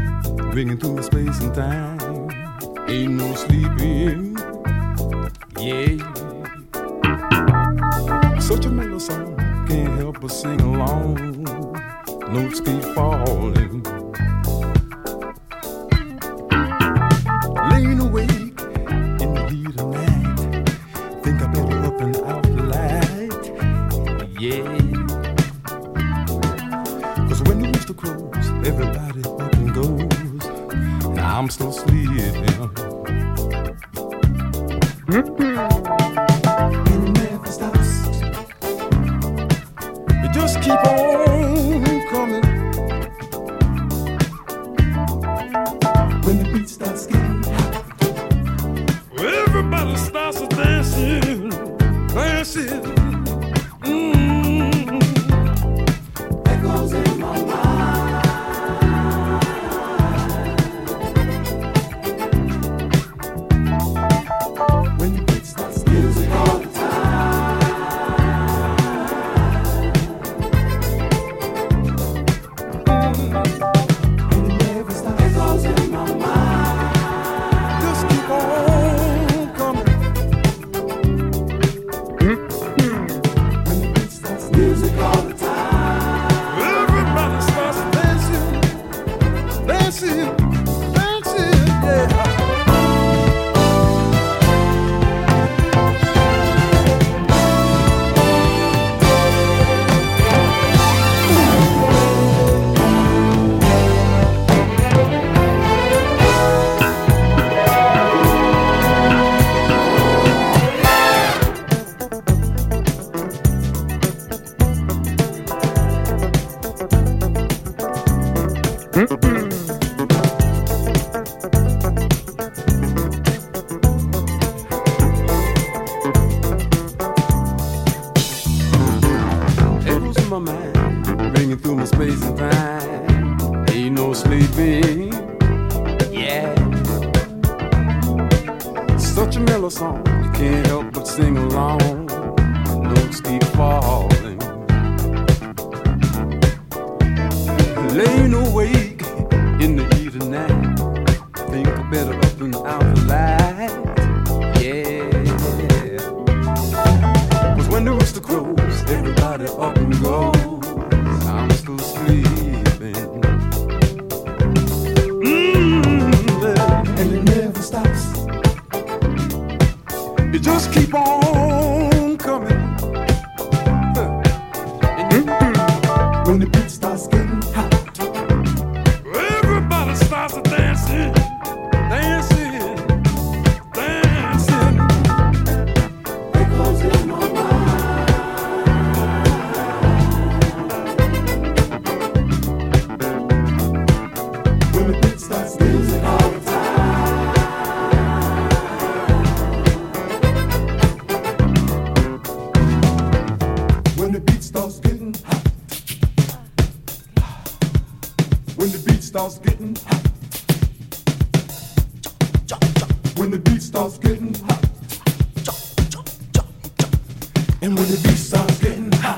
ringing through space and time. Ain't no sleeping, yeah. Such a mellow song, can't help but sing along. Notes keep falling. Laying awake in the heat of night, think I better up and out the light, yeah. Cause when the rooster crows, everybody up and goes, and I'm still sleeping. And it never stops. You just keep on coming. When the beat starts getting hot, everybody starts to dancing, dancing. Echoes in my mind. When the beat starts, music all the time. And it never stops. Echoes in my mind. Just keep on coming. When the beat starts, music all the time. Everybody starts dancing, dancing, dancing, yeah. Echoes in my mind, ringing through my space and time. Ain't no sleeping, yeah. Such a mellow song, you can't help but sing along. Notes keep falling. Laying awake in the heat of night, think I better up and out the light, yeah. Cause when the rooster crows, everybody up and goes, I'm still sleeping. And it never stops. You just keep on coming. When the beat starts getting hot, everybody starts to dancing, dancing, dancing. Echoes in my mind. When the beat starts, music all the time. When the beat starts getting hot. When the beat starts getting hot. When the beat starts getting hot. And when the beat starts getting hot.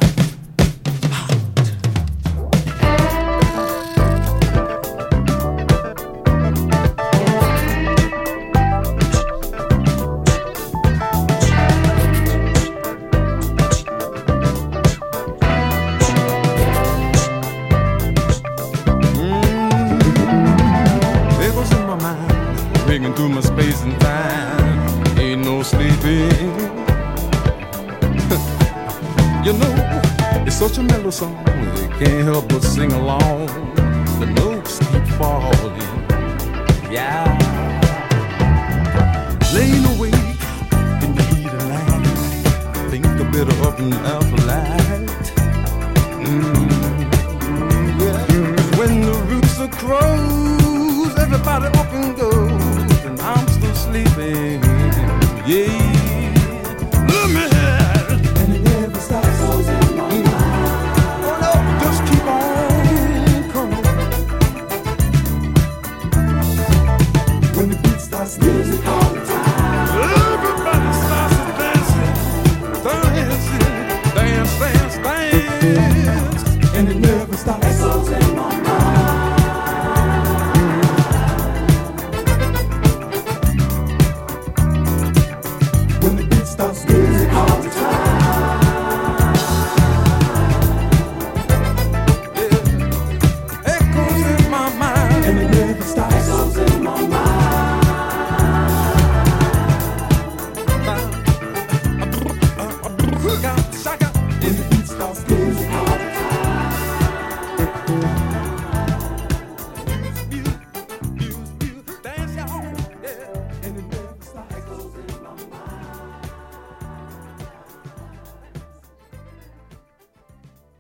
Echoes in my mind, ringing through my space and time. Ain't no sleeping. You know, it's such a mellow song, you can't help but sing along. The notes keep falling, yeah. Laying awake in the heat of night, think a bit up and out